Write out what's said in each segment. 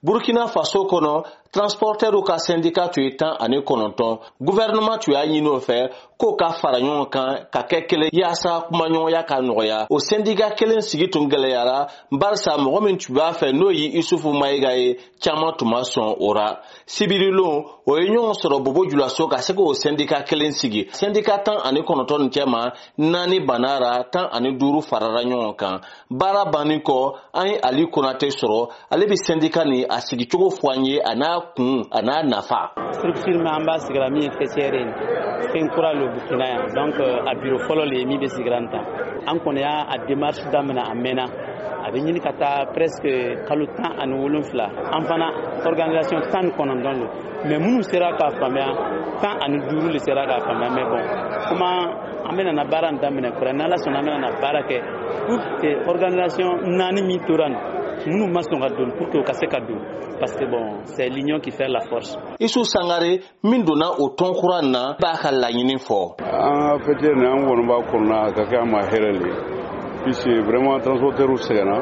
Burkina Faso kono transporteur ka syndicat tu etan ani kononton gouvernement tu a ɲini o fɛ ko ka fara ɲɔgɔn kan ka kɛ kelen yaasa kumaɲɔgɔnya ka nɔgɔya o syndicat kelen sigi tun gɛlɛyara barisa mɔgɔ min tu b'a fɛ n'o ye Isufu Mayiga ye caman tuma sɔn o ra sibirilon o ye ɲɔgɔn sɔrɔ Bobo Julaso ka se k'o syndicat kelen sigi syndicat 10 ani 9 ni cɛma 4 banara 10 ani 5 farara ɲɔgɔn kan baara banni kɔ an ye Ali Konate sɔrɔ ale bi syndicat ni a sigi cogo fɔ an ye a n'a kun a n'a nafa structure ma amba sigira mi FCR fen kura le Burkina ya donc a bureau fɔlɔ le mi be sigranta an kɔni y'a a démarche damina a mɛna a bɛ ɲini ka taa presque kalo 10 ani 7 an fana organisation 10 kɔnɔntɔn lo mais minnu sera k'a faamuya 10 ani 5 le sera k'a faamuya mais bon comment an bɛna na baara daminɛ kura n'Ala sɔnna an bɛna na baara kɛ pour que organisation 4 min tora minnu ma sɔn ka don pour que o ka se ka don parce que bon c'est l'union qui fait la force. Isu Sangare min donna o tɔn kura na b'a ka laɲini fɔ. An fête ni an kɔni b'a kɔnɔna ka kɛ a ma hɛrɛ le puisque vraiment transporteurs sɛgɛnna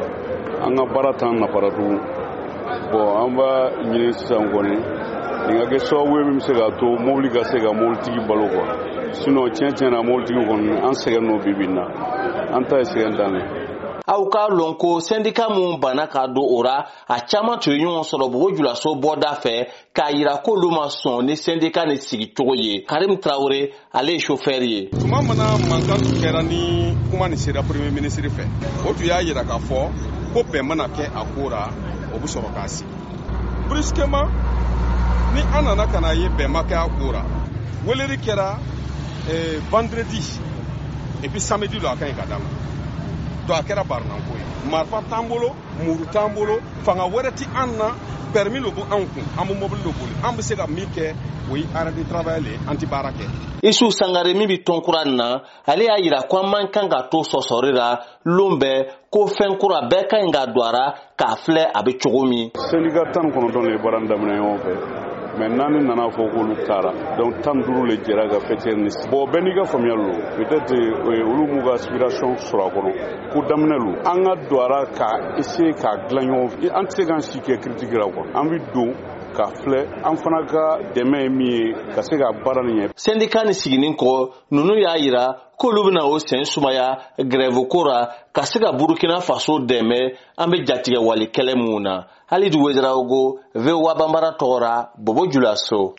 an ka baara t'an nafara tugun bon an b'a ɲini sisan kɔni nin ka kɛ sababu ye min bɛ se k'a to mobili ka se ka mobilitigi balo quoi sinon tiɲɛ na mobilitigi kɔni an sɛgɛn n'o bi na an ta ye sɛgɛn dan ye. Aw ka lɔn ko syndicat mun banna ka don o ra a caman tun ye ɲɔgɔn sɔrɔ Bobo Julaso bɔda fɛ k'a yira k'olu ma sɔn ni syndicat ni sigi cogo ye. Karim Traoré ale ye chauffeur ye. Tuma mana mankan tun kɛra ni kuma ni sera premier ministre fɛ o tun y'a yira k'a fɔ ko bɛn mana kɛ a ko ra o bɛ sɔrɔ k'a sigi. Brusquement ni an nana ka na ye bɛn ma kɛ a ko ra weleri kɛra vendredi et puis samedi lo a ka ɲi ka d'a ma. Donc a kɛra barananko ye marifa t'an bolo muru t'an bolo fanga wɛrɛ ti an na permis lo bu an kun an bɛ mobili lo boli an bɛ se ka min kɛ o ye arrêt de travail le an ti baara kɛ. Isu Sangare min bi tɔn kura na ale y'a yira ko an man kan ka to sɔsɔri la lon bɛɛ ko fɛn kura bɛɛ ka ɲi ka don a ra k'a filɛ a bɛ cogo min. Syndicat 19 le baara daminɛ ɲɔgɔn fɛ mais naani nana fɔ k'olu taara donc 15 le jɛra ka fêter ni bon bɛɛ n'i ka faamuyali lo peut-être olu m'u ka aspiration sɔrɔ a kɔnɔ ko daminɛ lo an ka don a ra ka essayer ka dilan ɲɔgɔn fɛ an tɛ se k'an si kɛ critique la quoi an bɛ don ka filɛ an fana ka dɛmɛ ye min ye ka se ka baara nin ɲɛ. Syndicat ni siginin kɔ ninnu y'a yira k'olu bɛna o sen sumaya grève ko ra ka se ka Burkina Faso dɛmɛ an bɛ jatigɛ wali kɛlɛ mun na. Halidi Ouedraogo, VOA Bambara tɔgɔ ra Bobo Julaso.